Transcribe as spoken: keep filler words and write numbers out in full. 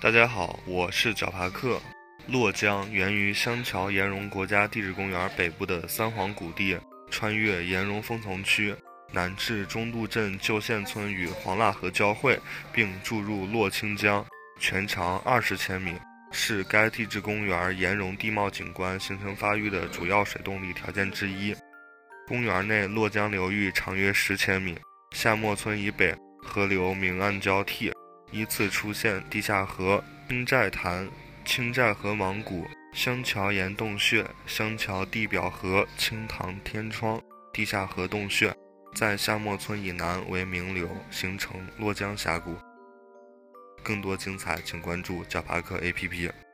大家好，我是脚爬客。洛江源于香桥岩溶国家地质公园北部的三皇谷地，穿越岩溶风丛区，南至中渡镇旧县村与黄腊河交汇，并注入洛清江，全长二十千米，是该地质公园岩溶地貌景观形成发育的主要水动力条件之一。公园内洛江流域长约十千米，夏末村以北河流明暗交替，依次出现地下河、青寨潭、青寨河莽谷、香桥岩洞穴、香桥地表河、青塘天窗、地下河洞穴，在夏末村以南为明流，形成洛江峡谷。更多精彩请关注脚爬客 A P P。